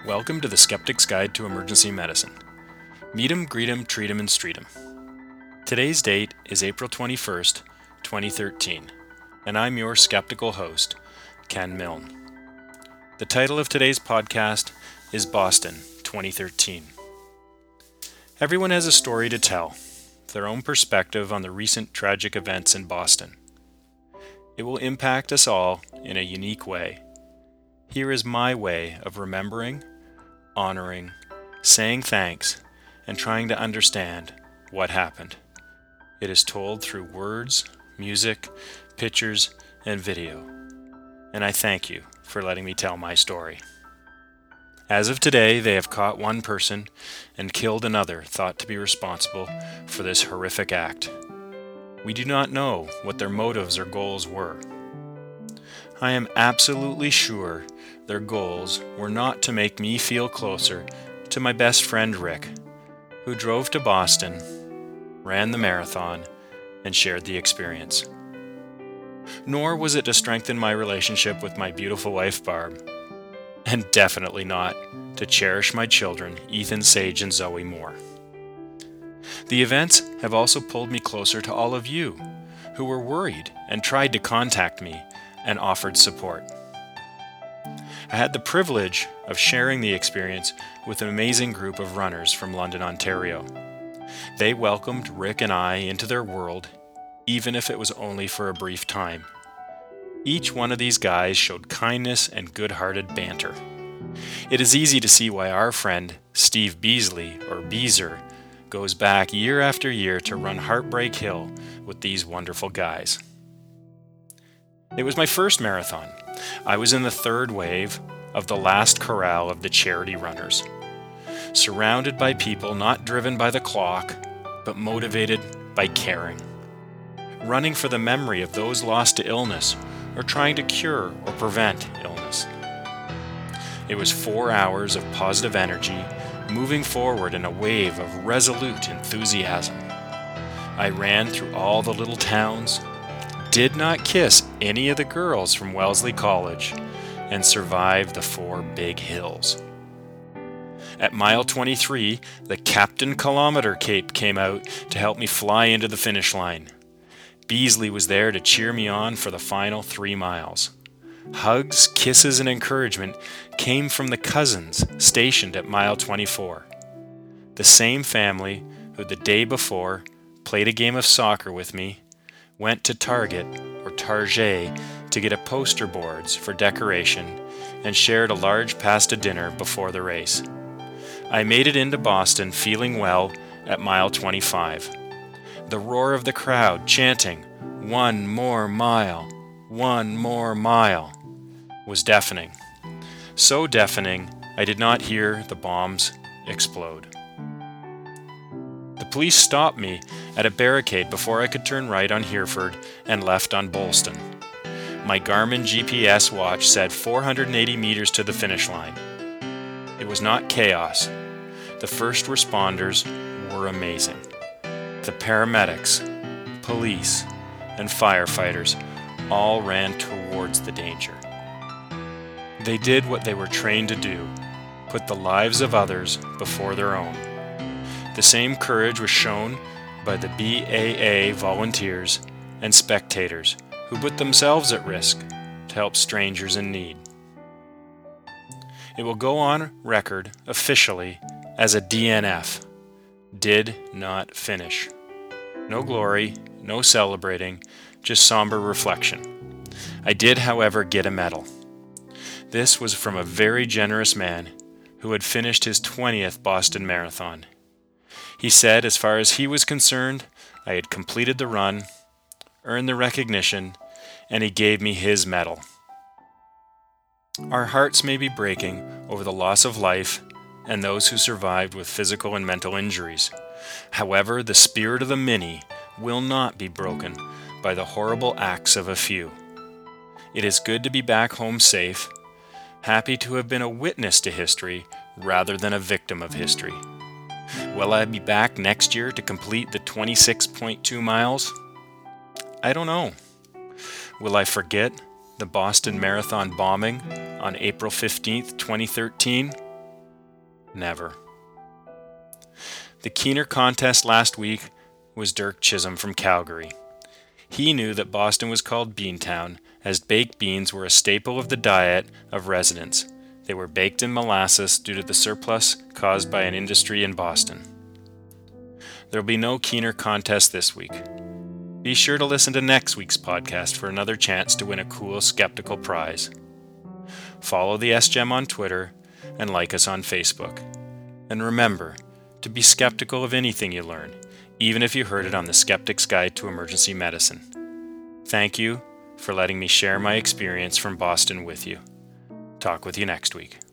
Welcome to the Skeptic's Guide to Emergency Medicine. Meet 'em, greet 'em, treat 'em, and street 'em. Today's date is April 21st, 2013, and I'm your skeptical host, Ken Milne. The title of today's podcast is Boston, 2013. Everyone has a story to tell, their own perspective on the recent tragic events in Boston. It will impact us all in a unique way. Here is my way of remembering, honoring, saying thanks, and trying to understand what happened. It is told through words, music, pictures, and video. And I thank you for letting me tell my story. As of today, they have caught one person and killed another thought to be responsible for this horrific act. We do not know what their motives or goals were. I am absolutely sure their goals were not to make me feel closer to my best friend Rick, who drove to Boston, ran the marathon, and shared the experience. Nor was it to strengthen my relationship with my beautiful wife Barb, and definitely not to cherish my children Ethan, Sage, and Zoe Moore. The events have also pulled me closer to all of you, who were worried and tried to contact me and offered support. I had the privilege of sharing the experience with an amazing group of runners from London, Ontario. They welcomed Rick and I into their world, even if it was only for a brief time. Each one of these guys showed kindness and good-hearted banter. It is easy to see why our friend Steve Beasley, or Beezer, goes back year after year to run Heartbreak Hill with these wonderful guys. It was my first marathon. I was in the third wave of the last corral of the charity runners, surrounded by people not driven by the clock, but motivated by caring, running for the memory of those lost to illness or trying to cure or prevent illness. It was 4 hours of positive energy, moving forward in a wave of resolute enthusiasm. I ran through all the little towns, did not kiss any of the girls from Wellesley College, and survived the 4 big hills. At mile 23, the Captain Kilometer cape came out to help me fly into the finish line. Beasley was there to cheer me on for the final 3 miles. Hugs, kisses, and encouragement came from the cousins stationed at mile 24. The same family who the day before played a game of soccer with me, went to Target or Target to get a poster boards for decoration, and shared a large pasta dinner before the race. I made it into Boston feeling well at mile 25. The roar of the crowd chanting, "One more mile, one more mile," was deafening. So deafening, I did not hear the bombs explode. The police stopped me at a barricade before I could turn right on Hereford and left on Bolston. My Garmin GPS watch said 480 meters to the finish line. It was not chaos. The first responders were amazing. The paramedics, police, and firefighters all ran towards the danger. They did what they were trained to do, put the lives of others before their own. The same courage was shown by the BAA volunteers and spectators who put themselves at risk to help strangers in need. It will go on record officially as a DNF, did not finish. No glory, no celebrating, just somber reflection. I did, however, get a medal. This was from a very generous man who had finished his 20th Boston Marathon. He said, as far as he was concerned, I had completed the run, earned the recognition, and he gave me his medal. Our hearts may be breaking over the loss of life and those who survived with physical and mental injuries. However, the spirit of the many will not be broken by the horrible acts of a few. It is good to be back home safe, happy to have been a witness to history rather than a victim of history. Will I be back next year to complete the 26.2 miles? I don't know. Will I forget the Boston Marathon bombing on April 15th, 2013? never. The keener contest last week was Dirk Chisholm from Calgary. He knew that Boston was called Beantown, as baked beans were a staple of the diet of residents. They were baked in molasses due to the surplus caused by an industry in Boston. There will be no keener contest this week. Be sure to listen to next week's podcast for another chance to win a cool skeptical prize. Follow the SGEM on Twitter and like us on Facebook. And remember to be skeptical of anything you learn, even if you heard it on the Skeptic's Guide to Emergency Medicine. Thank you for letting me share my experience from Boston with you. Talk with you next week.